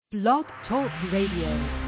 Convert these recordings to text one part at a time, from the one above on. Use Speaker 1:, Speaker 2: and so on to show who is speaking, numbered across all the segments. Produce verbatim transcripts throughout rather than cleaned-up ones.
Speaker 1: Blog Talk Radio.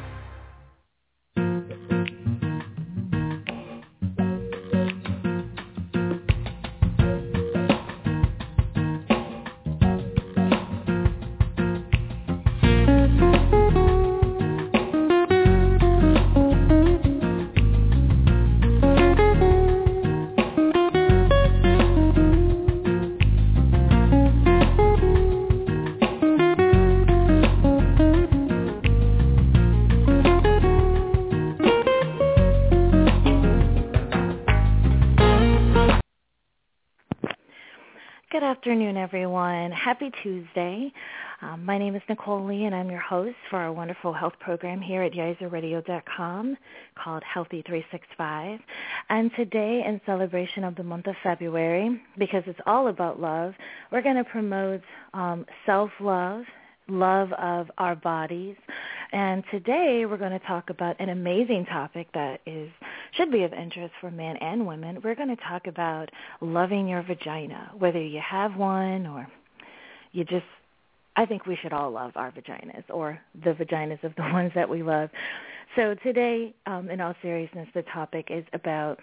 Speaker 1: Good afternoon, everyone. Happy Tuesday. Um, my name is Nicole Lee, and I'm your host for our wonderful health program here at Yizer Radio dot com called Healthy three sixty-five. And today, in celebration of the month of February, because it's all about love, we're going to promote um, self-love, love of our bodies. And today we're going to talk about an amazing topic that is should be of interest for men and women. We're going to talk about loving your vagina, whether you have one or you just, I think we should all love our vaginas or the vaginas of the ones that we love. So today, um, in all seriousness, the topic is about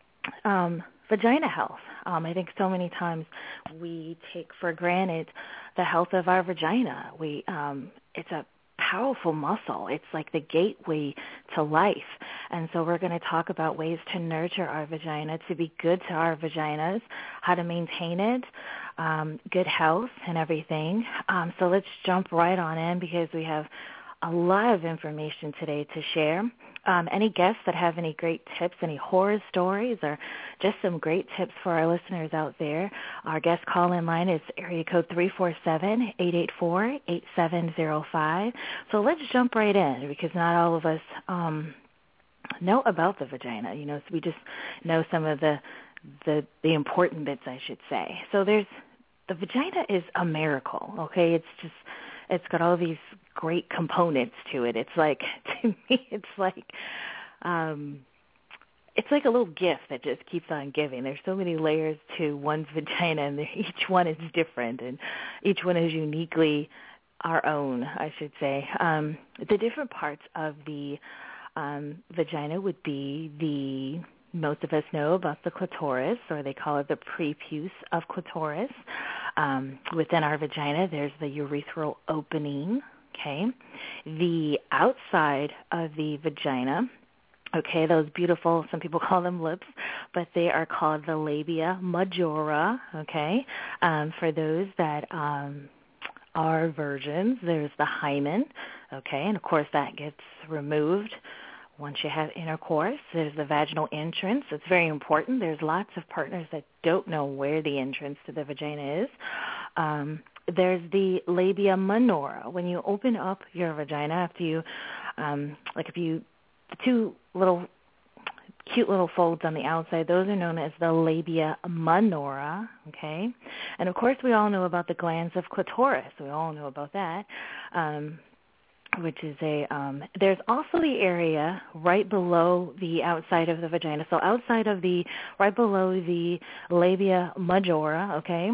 Speaker 1: um, vagina health. Um, I think so many times we take for granted the health of our vagina. We, um, it's a powerful muscle. It's like the gateway to life. And so we're going to talk about ways to nurture our vagina, to be good to our vaginas, how to maintain it, um, good health and everything. Um, so let's jump right on in because we have a lot of information today to share. Um, any guests that have any great tips, any horror stories, or just some great tips for our listeners out there, our guest call-in line is area code three four seven, eight eight four, eight seven zero five. So let's jump right in because not all of us um, know about the vagina. You know, so we just know some of the, the the important bits, I should say. So there's the vagina is a miracle. Okay, it's just it's got all these great components to it. It's like, to me, it's like, um, it's like a little gift that just keeps on giving. There's so many layers to one's vagina, and each one is different, and each one is uniquely our own, I should say. Um, the different parts of the um, vagina would be the, most of us know about the clitoris, or they call it the prepuce of clitoris. Um, within our vagina, there's the urethral opening, okay? The outside of the vagina, okay, those beautiful, some people call them lips, but they are called the labia majora, okay? Um, for those that um, are virgins, there's the hymen, okay? And, of course, that gets removed once you have intercourse. There's the vaginal entrance. It's very important. There's lots of partners that don't know where the entrance to the vagina is. Um, there's the labia minora. When you open up your vagina after you, um, like if you, the two little cute little folds on the outside, those are known as the labia minora, okay? And, of course, we all know about the glands of clitoris. We all know about that. Um which is a, um, there's also the area right below the outside of the vagina. So outside of the, right below the labia majora, okay,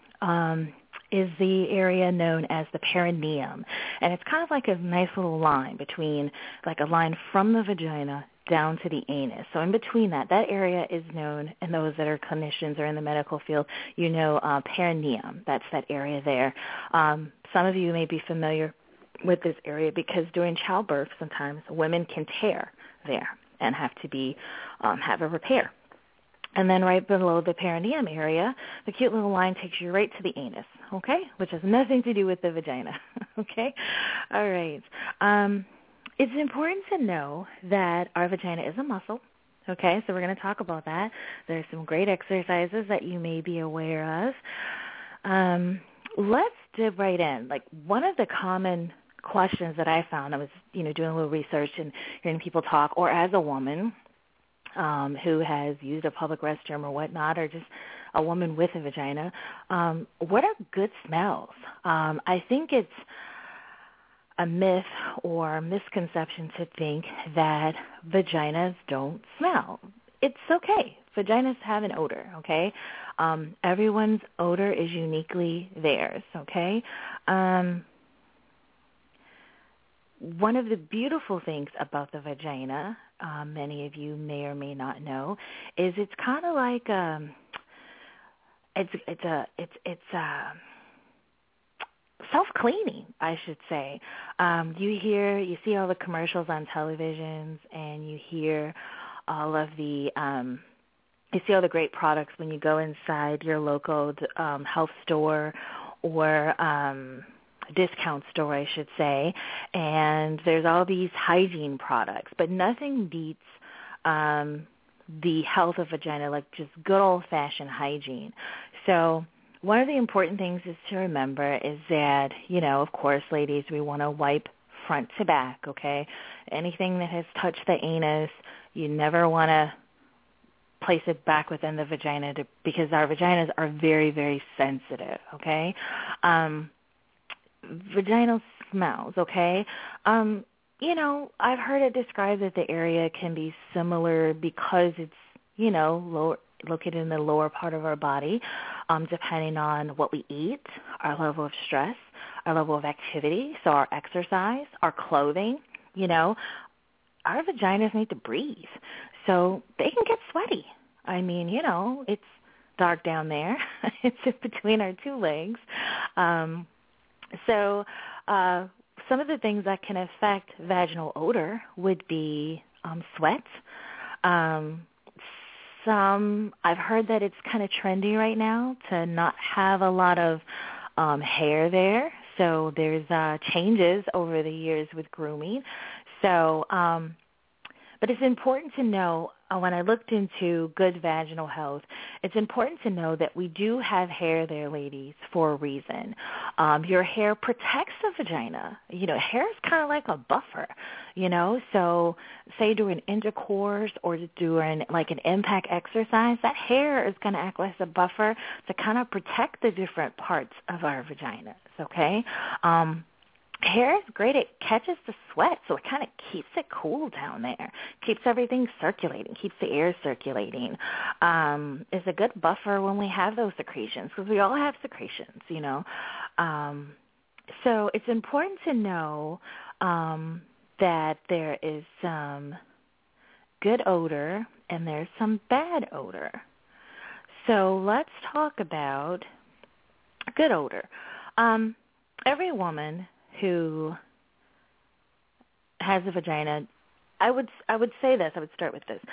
Speaker 1: um, is the area known as the perineum. And it's kind of like a nice little line between, like a line from the vagina down to the anus. So in between that, that area is known, and those that are clinicians or in the medical field, you know, uh, perineum. That's that area there. Um, some of you may be familiar with this area because during childbirth sometimes women can tear there and have to be um, have a repair. And then right below the perineum area, the cute little line takes you right to the anus, okay, which has nothing to do with the vagina, okay? All right. Um, it's important to know that our vagina is a muscle, okay, so we're going to talk about that. There's some great exercises that you may be aware of. Um, let's dip right in. Like one of the common questions that I found, I was, you know, doing a little research and hearing people talk, or as a woman um, who has used a public restroom or whatnot, or just a woman with a vagina, um, what are good smells? Um, I think it's a myth or misconception to think that vaginas don't smell. It's okay. Vaginas have an odor, okay? Um, everyone's odor is uniquely theirs, okay? Um, one of the beautiful things about the vagina, um, many of you may or may not know, is it's kind of like um, it's it's a it's it's a self-cleaning, I should say. Um, you hear, you see all the commercials on televisions, and you hear all of the, um, you see all the great products when you go inside your local um, health store or um, discount store, I should say, and there's all these hygiene products, but nothing beats um, the health of vagina, like just good old-fashioned hygiene. So one of the important things is to remember is that, you know, of course, ladies, we want to wipe front to back, okay? Anything that has touched the anus, you never want to place it back within the vagina to, because our vaginas are very, very sensitive, okay? Um, vaginal smells, okay? Um, you know, I've heard it described that the area can be similar because it's, you know, lower, located in the lower part of our body, um, depending on what we eat, our level of stress, our level of activity, so our exercise, our clothing, you know. Our vaginas need to breathe, so they can get sweaty. I mean, you know, it's dark down there. It's in between our two legs. Um, so uh, some of the things that can affect vaginal odor would be um, sweat. Um, some, I've heard that it's kind of trendy right now to not have a lot of um, hair there. So there's uh, changes over the years with grooming. So, um, but it's important to know, uh, when I looked into good vaginal health, it's important to know that we do have hair there, ladies, for a reason. Um, your hair protects the vagina. You know, hair is kind of like a buffer, you know. So say during intercourse or during like an impact exercise, that hair is going to act as a buffer to kind of protect the different parts of our vaginas, okay? Um, Hair is great. It catches the sweat, so it kind of keeps it cool down there, keeps everything circulating, keeps the air circulating. Um, it's a good buffer when we have those secretions, because we all have secretions, you know. Um, so it's important to know um, that there is some good odor and there's some bad odor. So let's talk about good odor. Um, every woman who has a vagina, I would I would say this, I would start with this.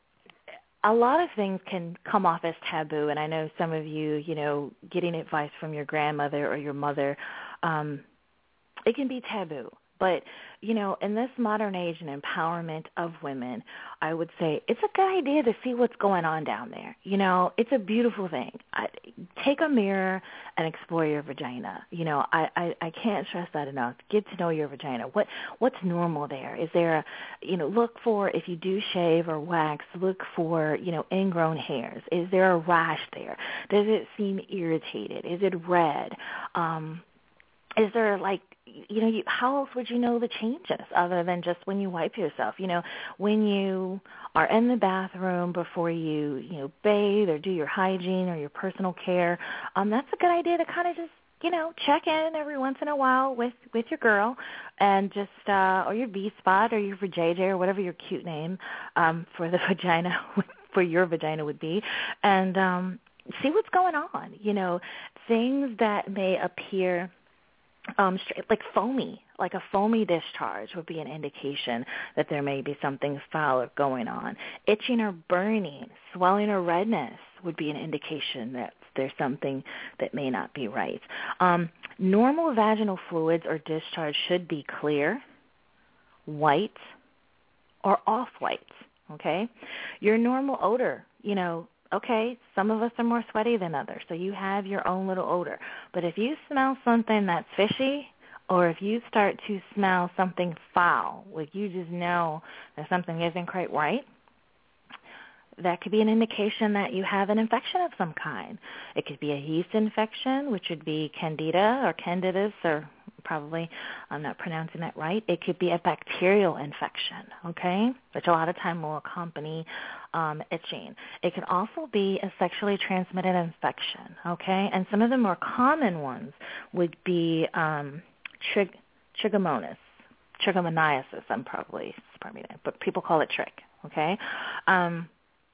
Speaker 1: A lot of things can come off as taboo, and I know some of you, you know, getting advice from your grandmother or your mother, um, it can be taboo. But, you know, in this modern age and empowerment of women, I would say it's a good idea to see what's going on down there. You know, it's a beautiful thing. I, take a mirror and explore your vagina. You know, I, I, I can't stress that enough. Get to know your vagina. What What's normal there? Is there a, you know, look for, if you do shave or wax, look for, you know, ingrown hairs. Is there a rash there? Does it seem irritated? Is it red? Um, is there, like, you know, you, how else would you know the changes other than just when you wipe yourself? You know, when you are in the bathroom before you, you know, bathe or do your hygiene or your personal care, um, that's a good idea to kind of just, you know, check in every once in a while with, with your girl and just, uh, or your V-spot or your vajayjay or whatever your cute name um, for the vagina, for your vagina would be, and um, see what's going on. You know, things that may appear Um, like foamy, like a foamy discharge would be an indication that there may be something foul going on. Itching or burning, swelling or redness would be an indication that there's something that may not be right. Um, normal vaginal fluids or discharge should be clear, white, or off-white, okay? Your normal odor, you know, okay, some of us are more sweaty than others, so you have your own little odor. But if you smell something that's fishy, or if you start to smell something foul, like you just know that something isn't quite right, that could be an indication that you have an infection of some kind. It could be a yeast infection, which would be candida or candidus, or probably I'm not pronouncing that right. It could be a bacterial infection, okay, which a lot of time will accompany um, itching. It could also be a sexually transmitted infection, okay, and some of the more common ones would be um, trig- trichomonas, trichomoniasis. I'm probably, it's probably not, but people call it trick, okay? Um,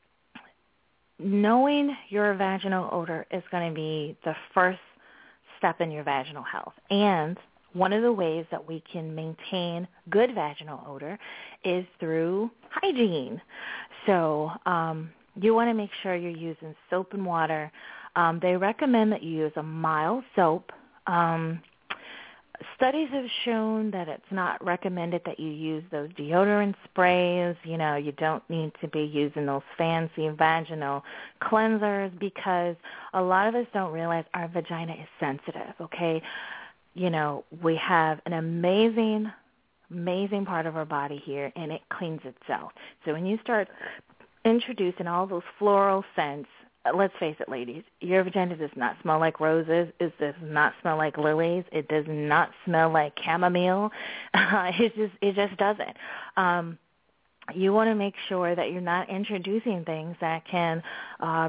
Speaker 1: knowing your vaginal odor is going to be the first step in your vaginal health. And one of the ways that we can maintain good vaginal odor is through hygiene. So um, you want to make sure you're using soap and water. Um, they recommend that you use a mild soap. Um, studies have shown that it's not recommended that you use those deodorant sprays. You know, you don't need to be using those fancy vaginal cleansers because a lot of us don't realize our vagina is sensitive, okay? You know, we have an amazing, amazing part of our body here, and it cleans itself. So when you start introducing all those floral scents, let's face it, ladies, your vagina does not smell like roses. It does not smell like lilies. It does not smell like chamomile. Uh, it just it just doesn't. Um, you want to make sure that you're not introducing things that can uh,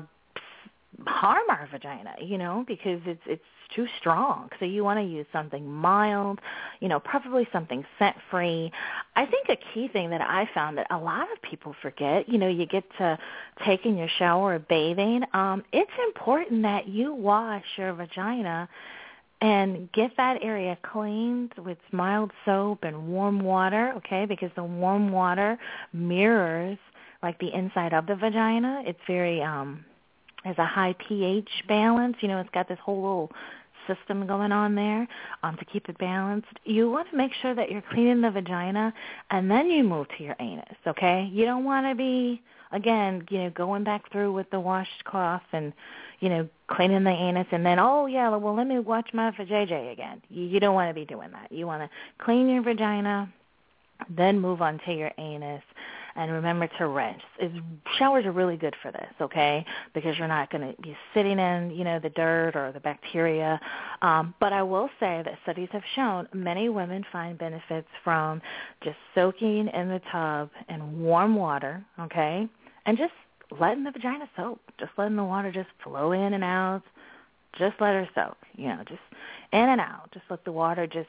Speaker 1: harm our vagina, you know, because it's it's too strong. So you want to use something mild, you know, preferably something scent-free. I think a key thing that I found that a lot of people forget, you know, you get to taking your shower or bathing, um, it's important that you wash your vagina and get that area cleaned with mild soap and warm water, okay, because the warm water mirrors, like, the inside of the vagina. It's very... um has a high pH balance. You know, it's got this whole little system going on there um, to keep it balanced. You want to make sure that you're cleaning the vagina, and then you move to your anus, okay? You don't want to be, again, you know, going back through with the washcloth and, you know, cleaning the anus, and then, oh, yeah, well, let me watch my vajayjay again. You, you don't want to be doing that. You want to clean your vagina, then move on to your anus. And remember to rinse. It's, showers are really good for this, okay, because you're not going to be sitting in, you know, the dirt or the bacteria. Um, but I will say that studies have shown many women find benefits from just soaking in the tub in warm water, okay, and just letting the vagina soak, just letting the water just flow in and out. Just let her soak, you know, just in and out. Just let the water just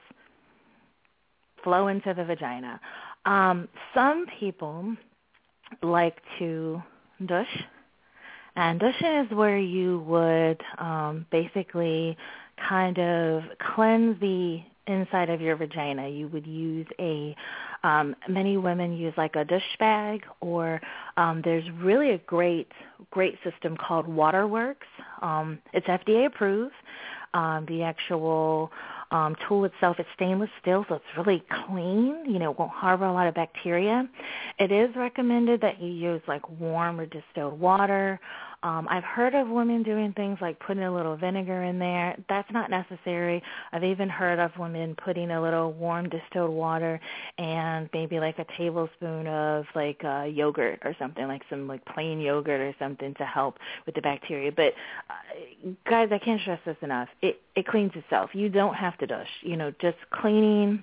Speaker 1: flow into the vagina. Um, some people like to douche, and douching is where you would um, basically kind of cleanse the inside of your vagina. You would use a, um, many women use like a douche bag, or um, there's really a great, great system called Waterworks. Um, it's F D A approved. Um, the actual um, tool itself is stainless steel, so it's really clean. You know, it won't harbor a lot of bacteria. It is recommended that you use like warm or distilled water. Um, I've heard of women doing things like putting a little vinegar in there. That's not necessary. I've even heard of women putting a little warm distilled water and maybe like a tablespoon of like uh, yogurt or something, like some like plain yogurt or something to help with the bacteria. But uh, guys, I can't stress this enough. It it cleans itself. You don't have to douche. You know, just cleaning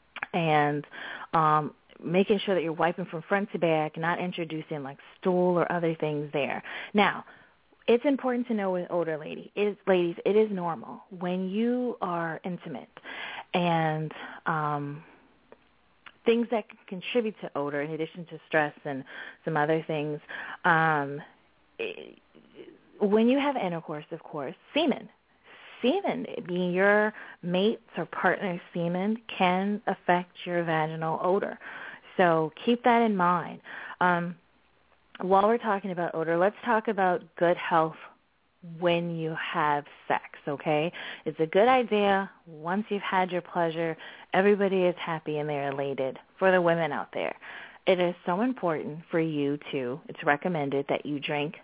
Speaker 1: and um, making sure that you're wiping from front to back, not introducing like stool or other things there. Now, it's important to know with older lady, is, ladies, it is normal when you are intimate and um, things that can contribute to odor in addition to stress and some other things. Um, it, when you have intercourse, of course, semen. Semen, being your mate's or partner's semen, can affect your vaginal odor. So keep that in mind. Um, while we're talking about odor, let's talk about good health when you have sex, okay? It's a good idea. Once you've had your pleasure, everybody is happy and they're elated. For the women out there, it is so important for you to, it's recommended that you drink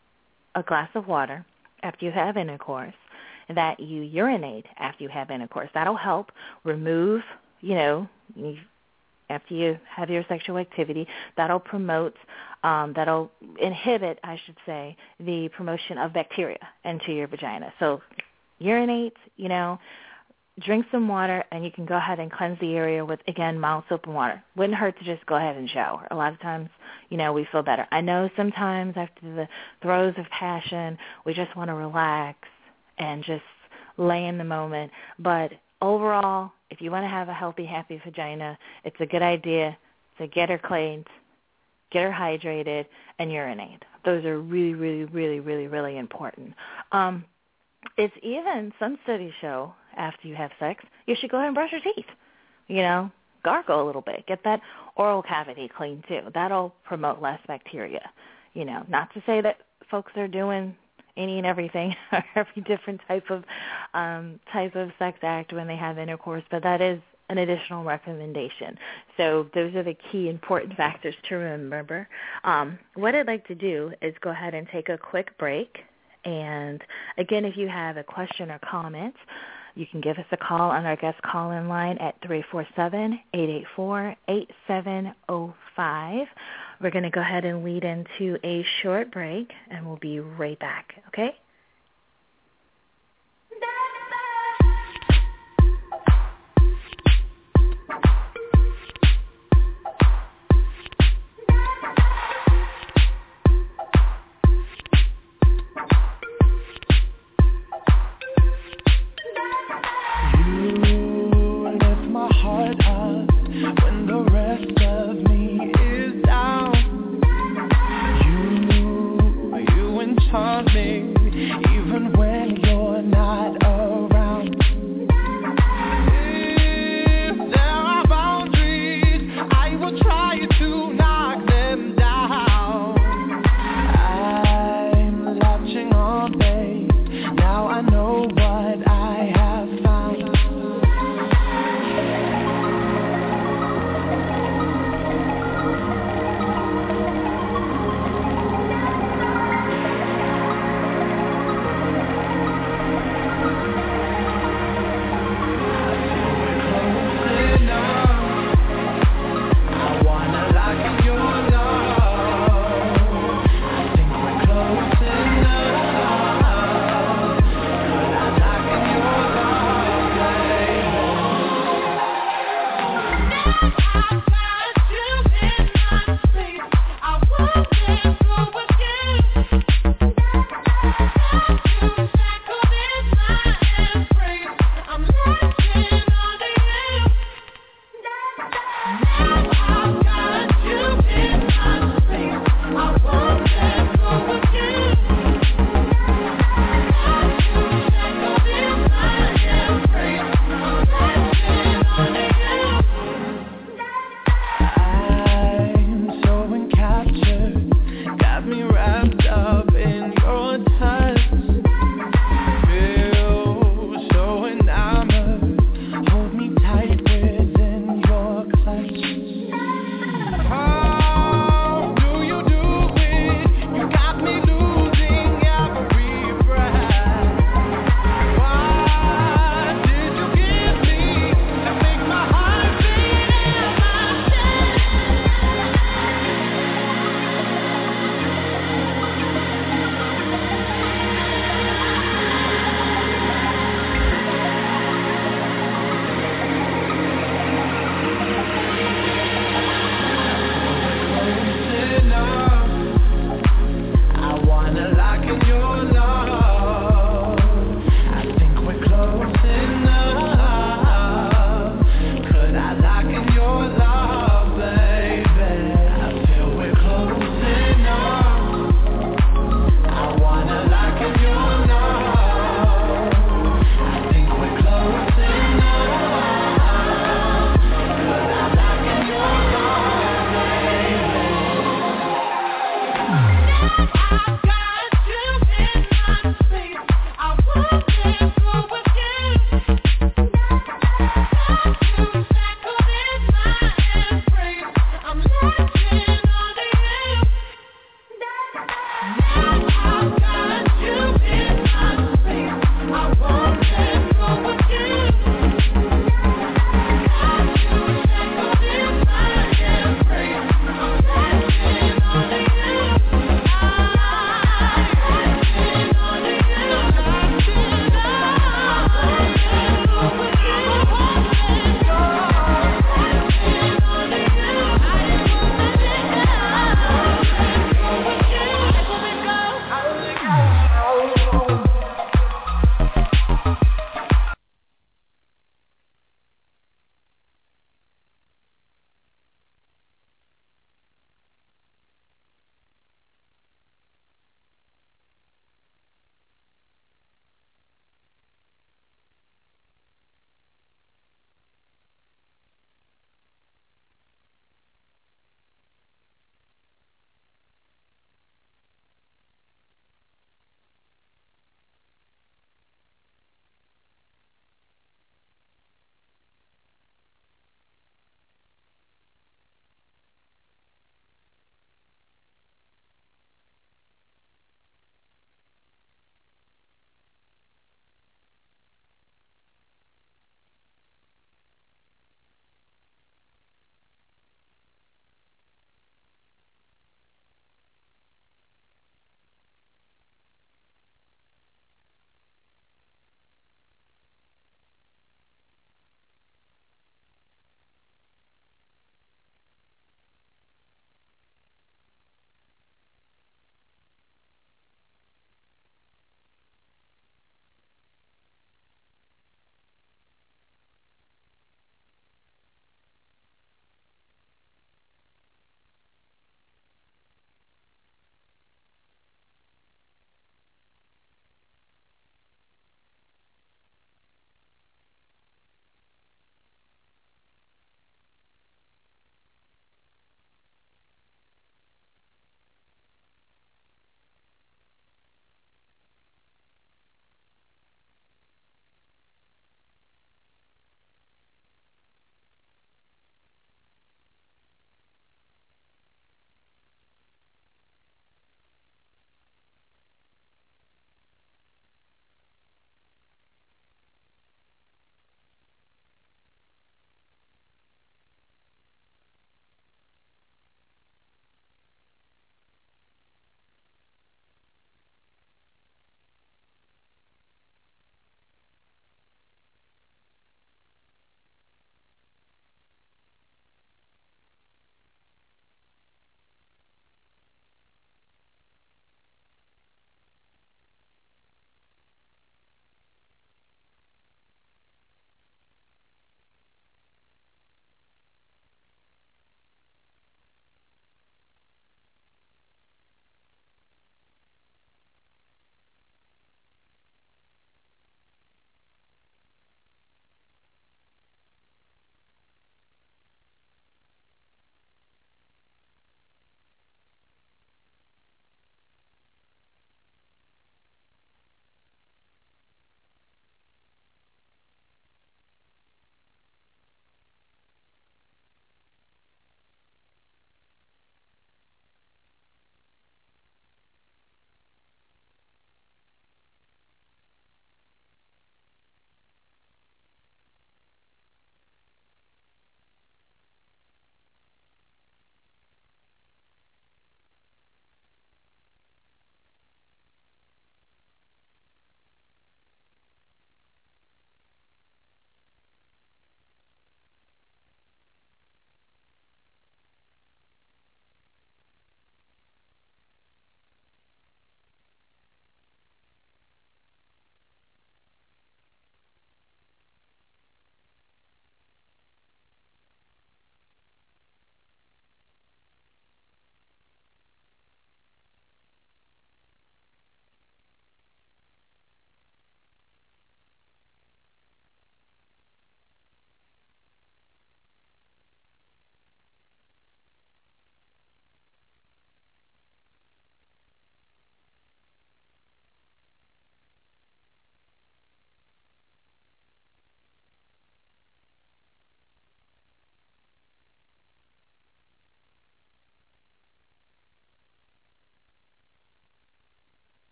Speaker 1: a glass of water after you have intercourse, that you urinate after you have intercourse. That'll help remove, you know, after you have your sexual activity, that'll promote, um, that'll inhibit, I should say, the promotion of bacteria into your vagina. So urinate, you know, drink some water, and you can go ahead and cleanse the area with, again, mild soap and water. Wouldn't hurt to just go ahead and shower. A lot of times, you know, we feel better. I know sometimes after the throes of passion, we just want to relax and just lay in the moment. But overall, if you want to have a healthy, happy vagina, it's a good idea to get her cleaned, get her hydrated, and urinate. Those are really, really, really, really, really important. Um, it's even, some studies show, after you have sex, you should go ahead and brush your teeth, you know, gargle a little bit. Get that oral cavity clean, too. That'll promote less bacteria. You know, not to say that folks are doing any and everything, or every different type of um, type of sex act when they have intercourse, but that is an additional recommendation. So those are the key important factors to remember. Um, what I'd like to do is go ahead and take a quick break. And again, if you have a question or comment, you can give us a call on our guest call-in line at three four seven, eight eight four, eight seven zero five. We're going to go ahead and lead into a short break, and we'll be right back, okay?
Speaker 2: I'm so encaptured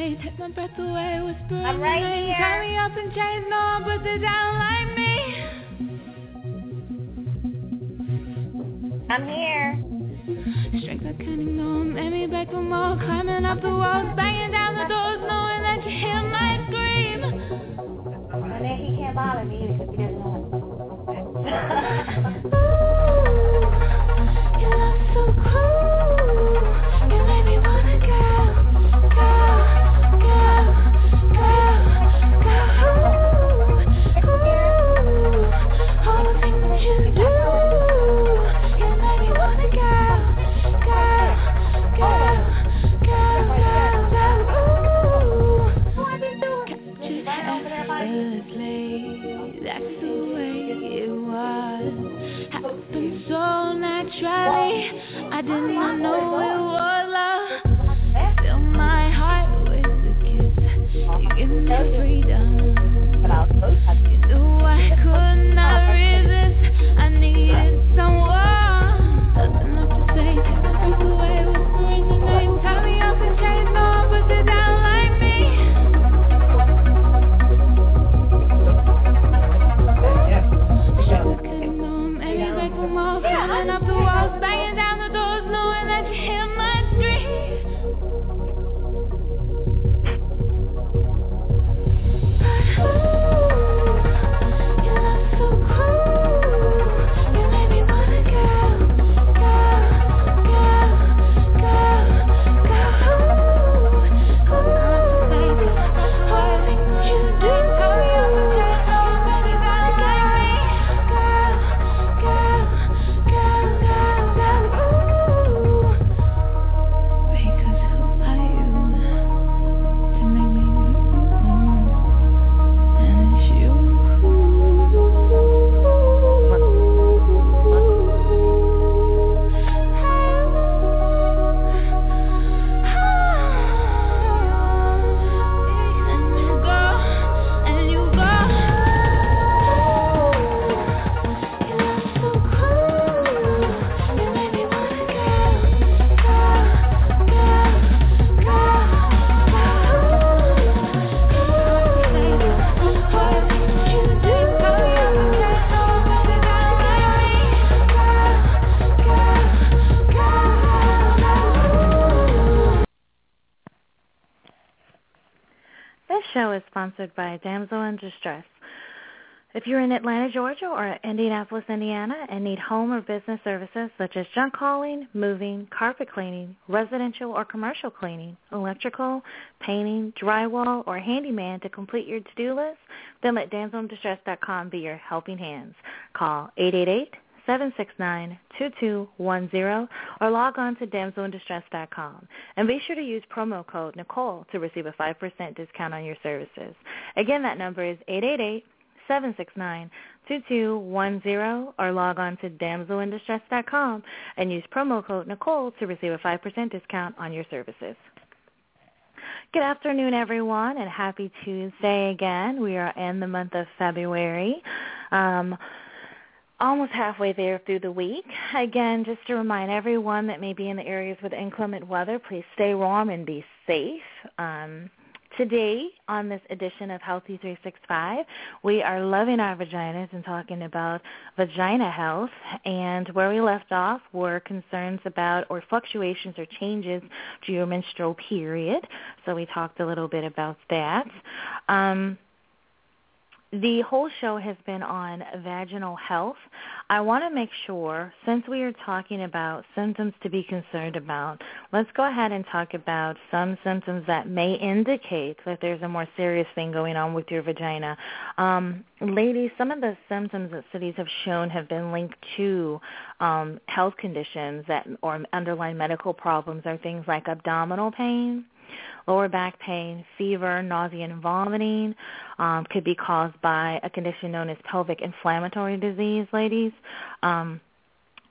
Speaker 2: say, take my breath away, whispering
Speaker 1: I'm right
Speaker 2: your name.
Speaker 1: here.
Speaker 2: Tie me up in chains, no one puts it down like me.
Speaker 1: I'm here.
Speaker 2: Strength I can't ignore, made me beg for more. Climbing up the walls, banging down the doors, knowing that you hear my scream.
Speaker 1: And then he can't bother me because he doesn't know.
Speaker 2: Ooh, your love's so cruel. You made me wanna go, go, go, go, go. Ooh, ooh, all the things that you do. You made me wanna go, go, go, go, go, go. Ooh, what you doing? Just effortlessly. That's the way it was. Happened so naturally. I did not know it was love. Fill my heart with a kiss. You give me freedom. You knew I could not resist. I needed someone. Nothing left to say. Take my breath away, whispering your name. Tie me up in chains, no one puts it down like me. Climbing up the walls, banging down the doors, knowing that you hear my screams. But ooh, your love's so cruel. You made me wanna go, go, go, go, go. Ooh, ooh, all the things that you do. Tell me I'm the best, no one made it down like me. Go, go.
Speaker 1: This show is sponsored by Damsel in Distress. If you're in Atlanta, Georgia, or Indianapolis, Indiana, and need home or business services such as junk hauling, moving, carpet cleaning, residential or commercial cleaning, electrical, painting, drywall, or handyman to complete your to-do list, then let damsel in distress dot com be your helping hands. Call eight eight eight, seven six nine, two two one zero or log on to damsel in distress dot com. And be sure to use promo code Nicole to receive a five percent discount on your services. Again, that number is eight eight eight, seven six nine, two two one zero or log on to damsel in distress dot com and use promo code Nicole to receive a five percent discount on your services. Good afternoon, everyone, and happy Tuesday again. We are in the month of February. Um, almost halfway there through the week. Again, just to remind everyone that may be in the areas with inclement weather, please stay warm and be safe. Um, today, on this edition of Healthy three sixty-five, we are loving our vaginas and talking about vagina health. And where we left off were concerns about or fluctuations or changes to your menstrual period. So we talked a little bit about that. Um, The whole show has been on vaginal health. I want to make sure, since we are talking about symptoms to be concerned about, let's go ahead and talk about some symptoms that may indicate that there's a more serious thing going on with your vagina. Um, ladies, some of the symptoms that studies have shown have been linked to um, health conditions that or underlying medical problems are things like abdominal pain, lower back pain, fever, nausea, and vomiting. Um, could be caused by a condition known as pelvic inflammatory disease, ladies. Um,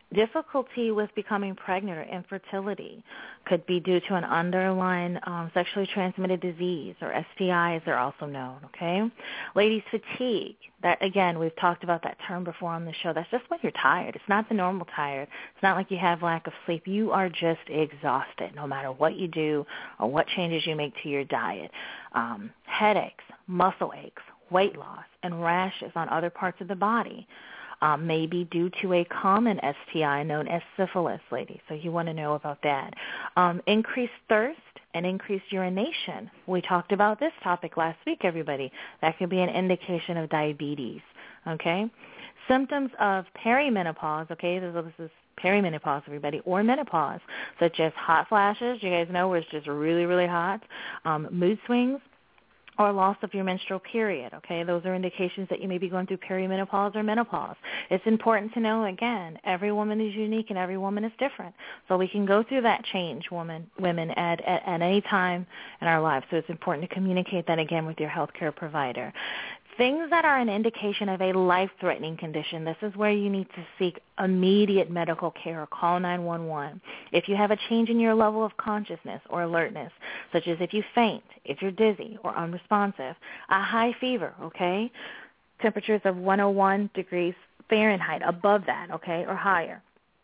Speaker 1: difficulty with becoming pregnant or infertility could be due to an underlying um, sexually transmitted disease, or S T Is are also known, okay? Ladies, fatigue. That, again, we've talked about that term before on the show. That's just when you're tired. It's not the normal tired. It's not like you have lack of sleep. You are just exhausted no matter what you do or what changes you make to your diet. Um, headaches, muscle aches, weight loss, and rashes on other parts of the body. Um, may be due to a common S T I known as syphilis, ladies, so you want to know about that. Um, increased thirst and increased urination. We talked about this topic last week, everybody. That could be an indication of diabetes, okay? Symptoms of perimenopause, okay, so this is perimenopause, everybody, or menopause, such as hot flashes, you guys know where it's just really, really hot, um, mood swings, or loss of your menstrual period, okay? Those are indications that you may be going through perimenopause or menopause. It's important to know, again, every woman is unique and every woman is different. So we can go through that change, woman, women, at, at, at any time in our lives. So it's important to communicate that, again, with your healthcare provider. Things that are an indication of a life-threatening condition, this is where you need to seek immediate medical care or call nine one one. If you have a change in your level of consciousness or alertness, such as if you faint, if you're dizzy or unresponsive, a high fever, okay, temperatures of one hundred one degrees Fahrenheit, above that, okay, or higher.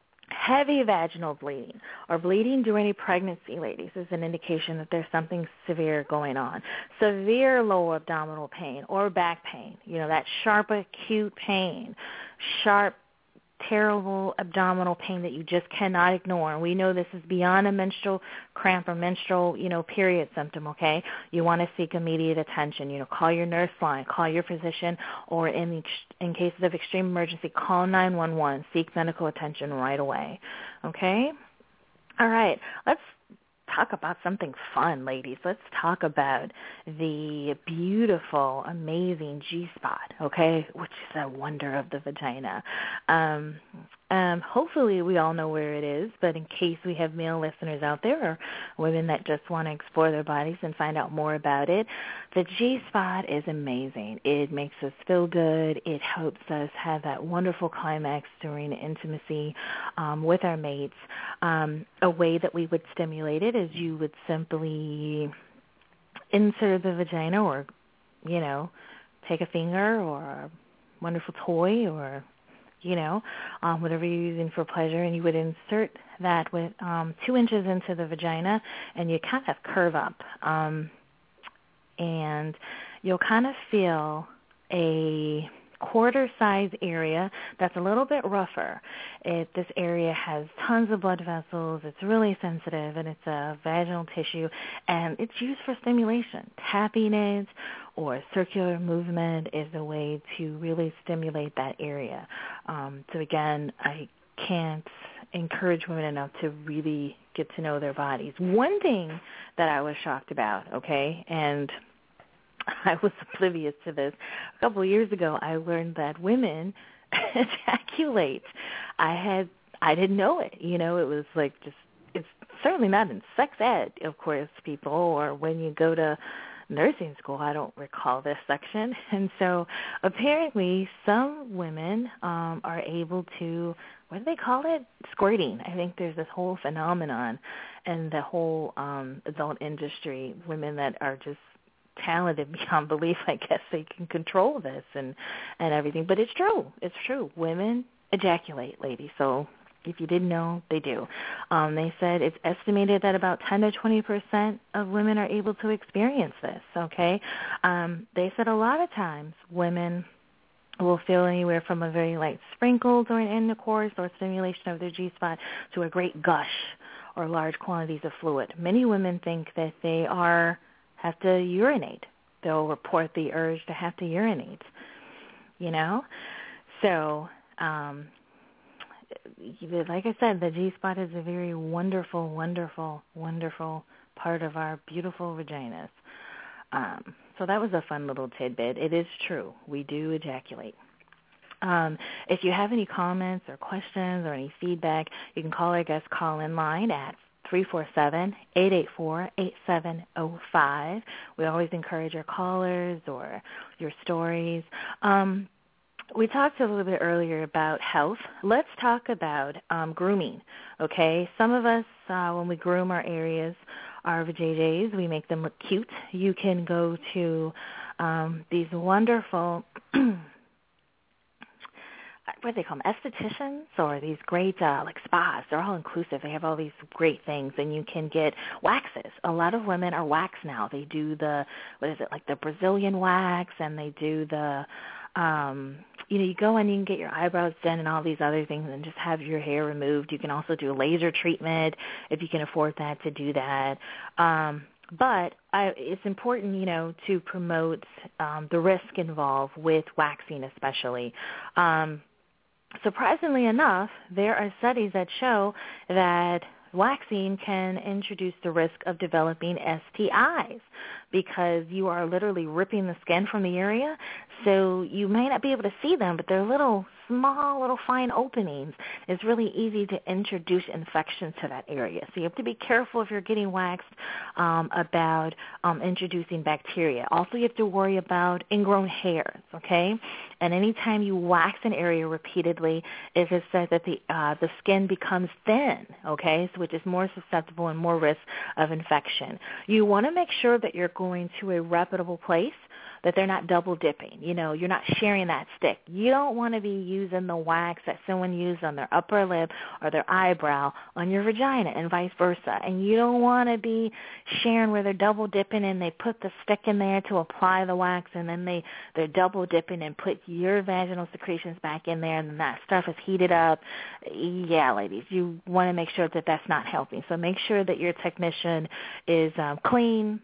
Speaker 1: Heavy vaginal bleeding or bleeding during a pregnancy, ladies, is an indication that there's something severe going on. Severe lower abdominal pain or back pain, you know, that sharp, acute pain, sharp, terrible abdominal pain that you just cannot ignore. And we know this is beyond a menstrual cramp or menstrual, you know, period symptom, okay? You want to seek immediate attention. You know, call your nurse line, call your physician, or in, in cases of extreme emergency, call nine one one. Seek medical attention right away, okay? All right, let's talk about something fun, ladies. Let's talk about the beautiful, amazing G-spot, okay, which is a wonder of the vagina. Um, um, hopefully we all know where it is, but in case we have male listeners out there or women that just want to explore their bodies and find out more about it, the G-spot is amazing. It makes us feel good. It helps us have that wonderful climax during intimacy um, with our mates. Um, a way that we would stimulate it is you would simply insert the vagina or, you know, take a finger or a wonderful toy or, you know, um, whatever you're using for pleasure, and you would insert that with um, two inches into the vagina, and you kind of curve up. Um, and you'll kind of feel a quarter-size area that's a little bit rougher. It, this area has tons of blood vessels. It's really sensitive, and it's a vaginal tissue, and it's used for stimulation. Tapping it or circular movement is a way to really stimulate that area. Um, so, again, I can't encourage women enough to really get to know their bodies. One thing that I was shocked about, okay, and I was oblivious to this. A couple of years ago, I learned that women ejaculate. I had, I didn't know it. You know, it was like just, it's certainly not in sex ed, of course, people, or when you go to nursing school. I don't recall this section. And so apparently some women um, are able to, what do they call it? Squirting. I think there's this whole phenomenon in the whole um, adult industry, women that are just talented beyond belief. I guess they can control this and, and everything. But it's true. It's true. Women ejaculate, ladies. So if you didn't know, they do. Um, they said it's estimated that about ten to twenty percent of women are able to experience this, okay? Um, they said a lot of times women will feel anywhere from a very light sprinkle during intercourse or stimulation of their G-spot to a great gush or large quantities of fluid. Many women think that they are have to urinate. They'll report the urge to have to urinate, you know? So, um, like I said, the G-spot is a very wonderful, wonderful, wonderful part of our beautiful vaginas. Um, so that was a fun little tidbit. It is true. We do ejaculate. Um, if you have any comments or questions or any feedback, you can call our guest call-in line at three four seven, eight eight four, eight seven zero five. We always encourage our callers or your stories. Um, we talked a little bit earlier about health. Let's talk about um, grooming, okay? Some of us, uh, when we groom our areas, our V J Js, we make them look cute. You can go to um, these wonderful, what do they call them, estheticians, or these great uh, like spas. They're all inclusive. They have all these great things, and you can get waxes. A lot of women are wax now. They do the, what is it, like the Brazilian wax, and they do the, um, you know, you go and you can get your eyebrows done and all these other things and just have your hair removed. You can also do a laser treatment if you can afford that to do that. Um, but I, it's important, you know, to promote um, the risk involved with waxing especially. Um, surprisingly enough, there are studies that show that waxing can introduce the risk of developing S T Is because you are literally ripping the skin from the area. So you may not be able to see them, but they're little small, little fine openings. It's really easy to introduce infection to that area. So you have to be careful if you're getting waxed um, about um, introducing bacteria. Also, you have to worry about ingrown hairs, okay? And anytime you wax an area repeatedly, it is said that the uh, the skin becomes thin, okay, so which is more susceptible and more risk of infection. You want to make sure that you're going to a reputable place, that they're not double dipping. You know, you're not sharing that stick. You don't want to be using the wax that someone used on their upper lip or their eyebrow on your vagina and vice versa. And you don't want to be sharing where they're double dipping and they put the stick in there to apply the wax and then they, they're double dipping and put your vaginal secretions back in there and then that stuff is heated up. Yeah, ladies, you want to make sure that that's not healthy. So make sure that your technician is um, clean,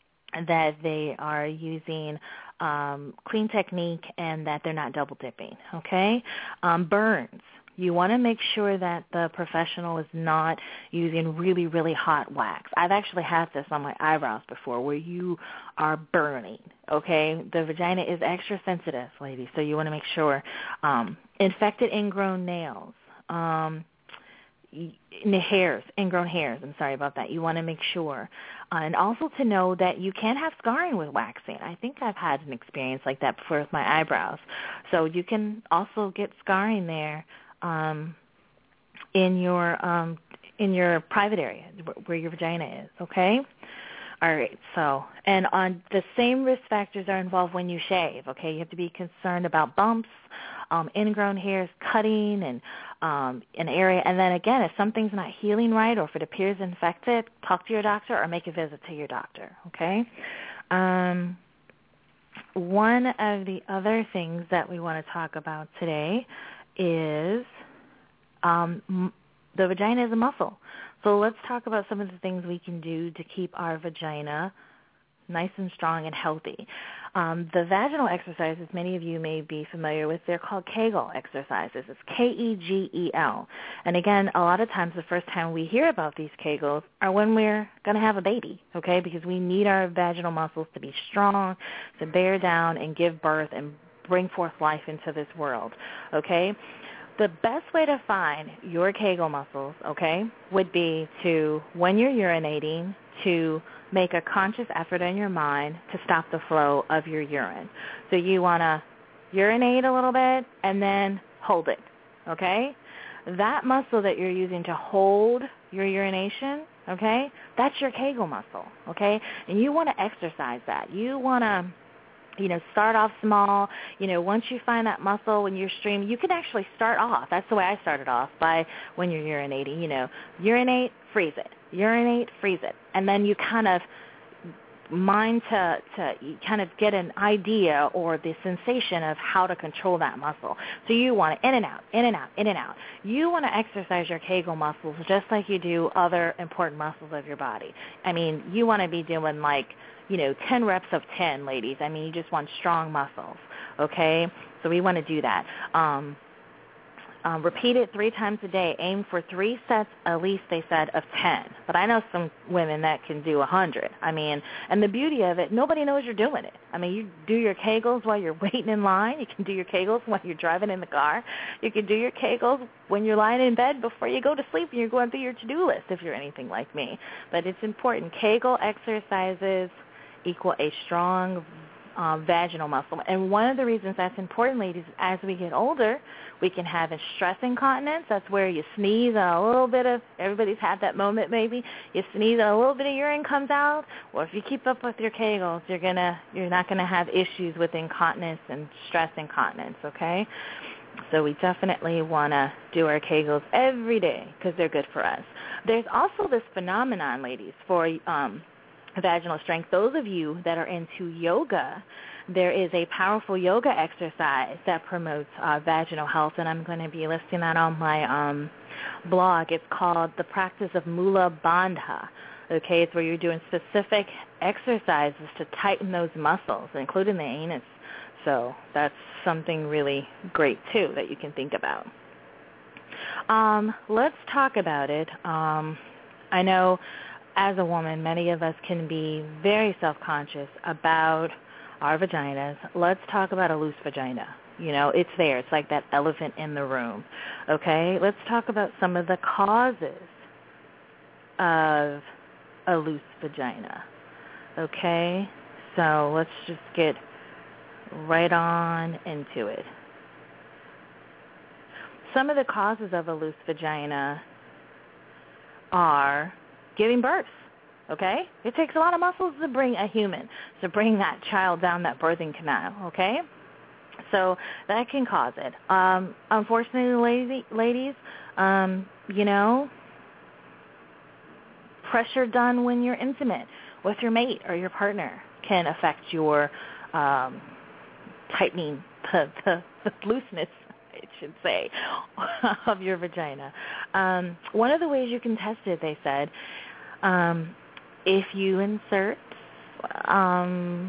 Speaker 1: that they are using um, clean technique, and that they're not double dipping, okay? Um, burns. You want to make sure that the professional is not using really, really hot wax. I've actually had this on my eyebrows before where you are burning, okay? The vagina is extra sensitive, ladies, so you want to make sure. Um, infected ingrown nails. Um, hairs, ingrown hairs, I'm sorry about that. You want to make sure. Uh, and also to know that you can have scarring with waxing. I think I've had an experience like that before with my eyebrows. So you can also get scarring there um, in your um, in your private area where your vagina is, okay? All right, so, and on the same risk factors are involved when you shave, okay? You have to be concerned about bumps, um, ingrown hairs, cutting, and um, an area. And then again, if something's not healing right or if it appears infected, talk to your doctor or make a visit to your doctor, okay? Um, one of the other things that we want to talk about today is um, m- the vagina is a muscle. So let's talk about some of the things we can do to keep our vagina nice and strong and healthy. Um, the vaginal exercises, many of you may be familiar with, they're called Kegel exercises. It's K E G E L. And again, a lot of times the first time we hear about these Kegels are when we're going to have a baby, okay, because we need our vaginal muscles to be strong, to bear down and give birth and bring forth life into this world, okay? The best way to find your Kegel muscles, okay, would be to, when you're urinating, to make a conscious effort in your mind to stop the flow of your urine. So you want to urinate a little bit and then hold it, okay? That muscle that you're using to hold your urination, okay, that's your Kegel muscle, okay? And you want to exercise that. You want to, you know, start off small. You know, once you find that muscle when you're streaming, you can actually start off. That's the way I started off, by when you're urinating, you know, urinate, freeze it, urinate, freeze it. And then you kind of mind to, to you kind of get an idea or the sensation of how to control that muscle. So you want to in and out, in and out, in and out. You want to exercise your Kegel muscles just like you do other important muscles of your body. I mean, you want to be doing like, you know, ten reps of ten, ladies. I mean, you just want strong muscles, okay? So we want to do that. Um, um, repeat it three times a day. Aim for three sets, at least, they said, of ten. But I know some women that can do one hundred. I mean, and the beauty of it, nobody knows you're doing it. I mean, you do your Kegels while you're waiting in line. You can do your Kegels while you're driving in the car. You can do your Kegels when you're lying in bed before you go to sleep and you're going through your to-do list if you're anything like me. But it's important. Kegel exercises equal a strong um, vaginal muscle. And one of the reasons that's important, ladies, as we get older, we can have a stress incontinence. That's where you sneeze and a little bit of, everybody's had that moment maybe, you sneeze and a little bit of urine comes out. Well, if you keep up with your Kegels, you're gonna, you're not going to have issues with incontinence and stress incontinence, okay? So we definitely want to do our Kegels every day because they're good for us. There's also this phenomenon, ladies, for um, vaginal strength. Those of you that are into yoga, there is a powerful yoga exercise that promotes uh, vaginal health, and I'm going to be listing that on my um, blog. It's called the practice of Mula Bandha. Okay, it's where you're doing specific exercises to tighten those muscles, including the anus. So that's something really great, too, that you can think about. Um, let's talk about it. Um, I know as a woman, many of us can be very self-conscious about our vaginas. Let's talk about a loose vagina. You know, it's there. It's like that elephant in the room. Okay? Let's talk about some of the causes of a loose vagina. Okay? So let's just get right on into it. Some of the causes of a loose vagina are giving birth, okay? It takes a lot of muscles to bring a human, to bring that child down that birthing canal, okay? So that can cause it. Um, unfortunately, lady, ladies, um, you know, pressure done when you're intimate with your mate or your partner can affect your um, tightening, the, the, the looseness, I should say, of your vagina. Um, one of the ways you can test it, they said, um, if you insert, um,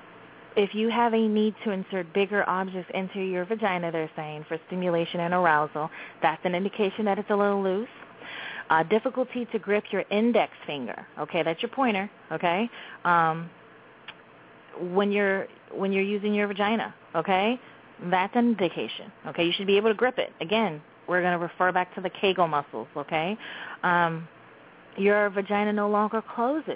Speaker 1: if you have a need to insert bigger objects into your vagina, they're saying, for stimulation and arousal, that's an indication that it's a little loose. Uh, difficulty to grip your index finger, okay, that's your pointer, okay, um, when you're when you're using your vagina, okay, that's an indication, okay, you should be able to grip it. Again, we're going to refer back to the Kegel muscles, okay. Um, your vagina no longer closes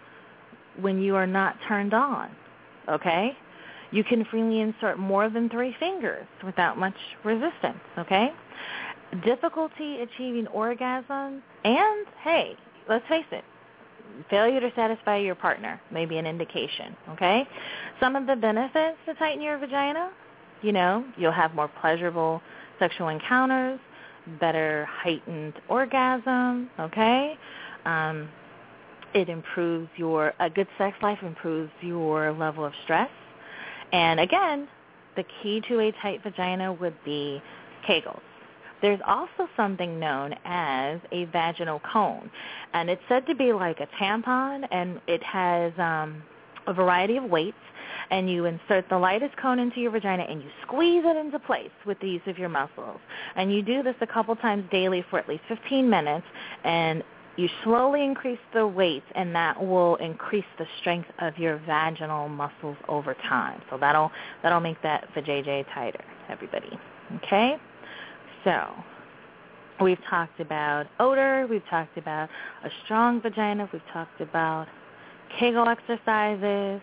Speaker 1: when you are not turned on, okay. You can freely insert more than three fingers without much resistance, okay. Difficulty achieving orgasm, and, hey, let's face it, failure to satisfy your partner may be an indication, okay? Some of the benefits to tighten your vagina, you know, you'll have more pleasurable sexual encounters, better heightened orgasm, okay? Um, it improves your, a good sex life improves your level of stress. And again, the key to a tight vagina would be Kegels. There's also something known as a vaginal cone, and it's said to be like a tampon, and it has um, a variety of weights, and you insert the lightest cone into your vagina, and you squeeze it into place with the use of your muscles. And you do this a couple times daily for at least fifteen minutes, and you slowly increase the weight, and that will increase the strength of your vaginal muscles over time. So that'll that'll make that vajayjay tighter, everybody. Okay? So we've talked about odor, we've talked about a strong vagina, we've talked about Kegel exercises.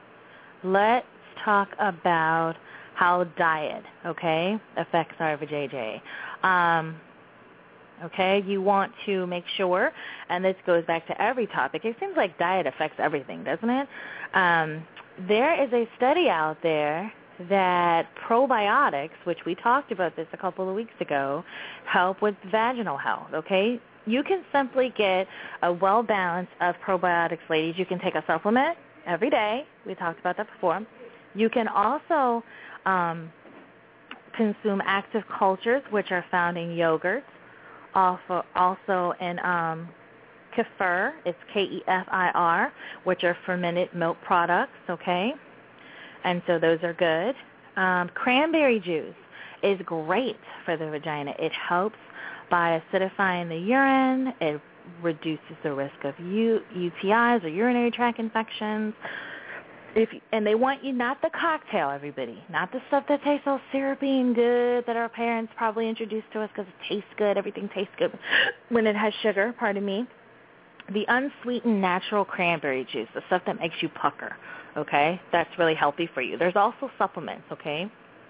Speaker 1: Let's talk about how diet, okay, affects our vajayjay. Um, okay, you want to make sure, and this goes back to every topic, it seems like diet affects everything, doesn't it? Um, there is a study out there that probiotics, which we talked about this a couple of weeks ago, help with vaginal health, okay? You can simply get a well-balance of probiotics, ladies. You can take a supplement every day. We talked about that before. You can also um, consume active cultures, which are found in yogurts, also, also in um, kefir, it's K E F I R, which are fermented milk products, okay? And so those are good. Um, cranberry juice is great for the vagina. It helps by acidifying the urine. It reduces the risk of U- UTIs or urinary tract infections. If and they want you not the cocktail, everybody, not the stuff that tastes all syrupy and good that our parents probably introduced to us because it tastes good. Everything tastes good when it has sugar, pardon me. the unsweetened natural cranberry juice, the stuff that makes you pucker, okay? That's really healthy for you. There's also supplements, okay?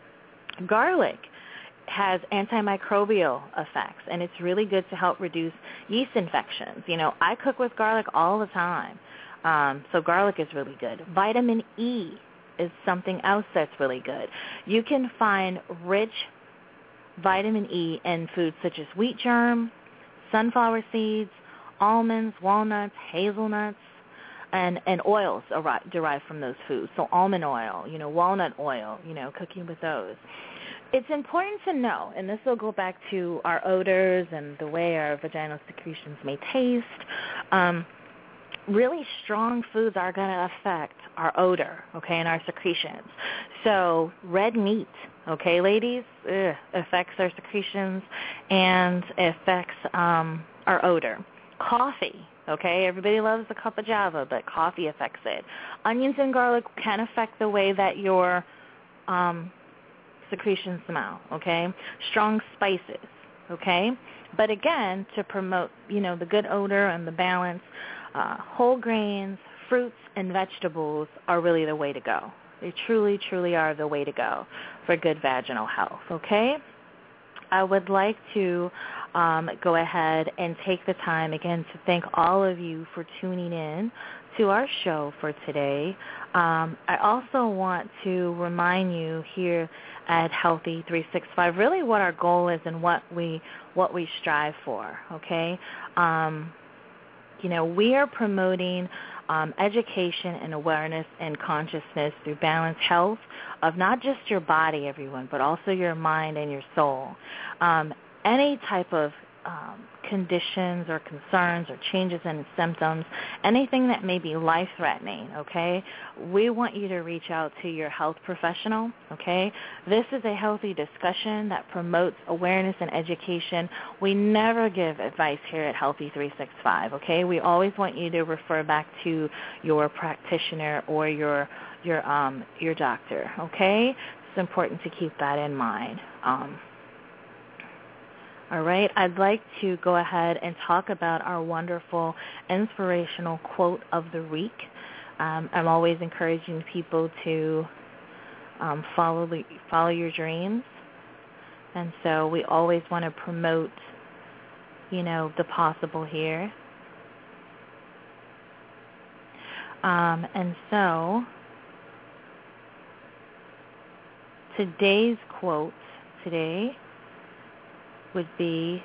Speaker 1: Garlic has antimicrobial effects, and it's really good to help reduce yeast infections. You know, I cook with garlic all the time, um, so garlic is really good. Vitamin E is something else that's really good. You can find rich vitamin E in foods such as wheat germ, sunflower seeds, almonds, walnuts, hazelnuts, and, and oils derived from those foods. So almond oil, you know, walnut oil, you know, cooking with those. It's important to know, and this will go back to our odors and the way our vaginal secretions may taste, um, really strong foods are going to affect our odor, okay, and our secretions. So red meat, okay, ladies, ugh, affects our secretions and affects um, our odor. Coffee, okay, everybody loves a cup of Java, but coffee affects it. Onions and garlic can affect the way that your um, secretions smell, okay. Strong spices, okay. But again, to promote, you know, the good odor and the balance, uh, whole grains, fruits, and vegetables are really the way to go. They truly, truly are the way to go for good vaginal health, okay? I would like to um, go ahead and take the time, again, to thank all of you for tuning in to our show for today. Um, I also want to remind you here at Healthy three sixty-five really what our goal is and what we what we strive for, okay? Um, you know, we are promoting um, education and awareness and consciousness through balanced health of not just your body, everyone, but also your mind and your soul. Um, any type of um, conditions or concerns or changes in symptoms, anything that may be life-threatening, okay, we want you to reach out to your health professional, okay? This is a healthy discussion that promotes awareness and education. We never give advice here at Healthy three sixty-five, okay? We always want you to refer back to your practitioner or your your um your doctor, okay? It's important to keep that in mind. Um, All right, I'd like to go ahead and talk about our wonderful inspirational quote of the week. Um, I'm always encouraging people to um, follow the, follow your dreams, and so we always want to promote, you know, the possible here. Um, and so today's quote today would be,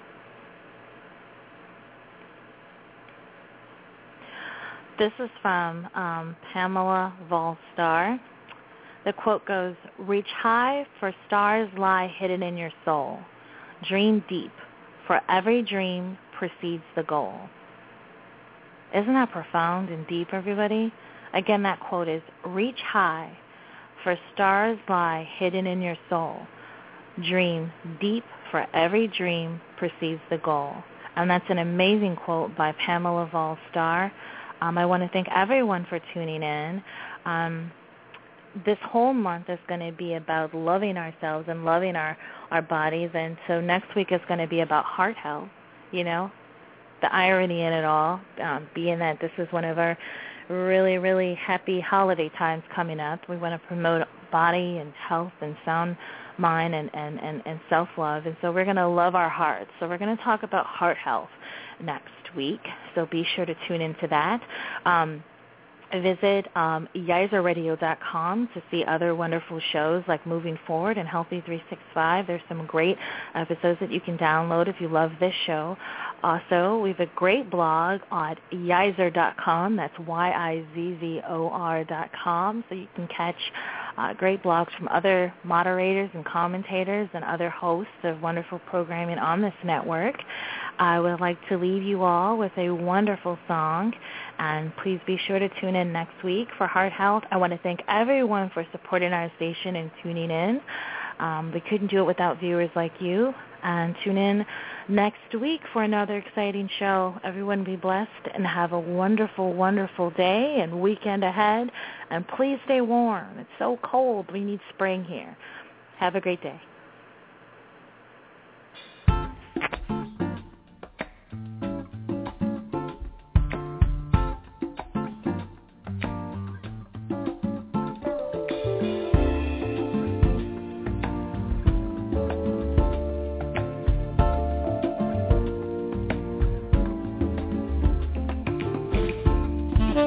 Speaker 1: this is from um, Pamela Volstar. The quote goes, "Reach high, for stars lie hidden in your soul. Dream deep, for every dream precedes the goal." Isn't that profound and deep, everybody? Again, that quote is, "Reach high, for stars lie hidden in your soul. Dream deep, for every dream precedes the goal." And that's an amazing quote by Pamela Volstar. Um, I want to thank everyone for tuning in. Um, this whole month is going to be about loving ourselves and loving our, our bodies. And so next week is going to be about heart health, you know, the irony in it all, um, being that this is one of our really, really happy holiday times coming up. We want to promote body and health and sound mind and, and, and, and self-love. And so we're going to love our hearts. So we're going to talk about heart health next week. So be sure to tune into that. Um, visit um, Yizer Radio dot com to see other wonderful shows like Moving Forward and Healthy three sixty-five. There's some great episodes that you can download if you love this show. Also, we have a great blog at Yizer dot com. That's Y I Z Z O R dot com. So you can catch uh, great blogs from other moderators and commentators and other hosts of wonderful programming on this network. I would like to leave you all with a wonderful song, and please be sure to tune in next week for Heart Health. I want to thank everyone for supporting our station and tuning in. Um, we couldn't do it without viewers like you. And tune in next week for another exciting show. Everyone be blessed and have a wonderful, wonderful day and weekend ahead. And please stay warm. It's so cold. We need spring here. Have a great day.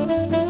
Speaker 2: Thank you.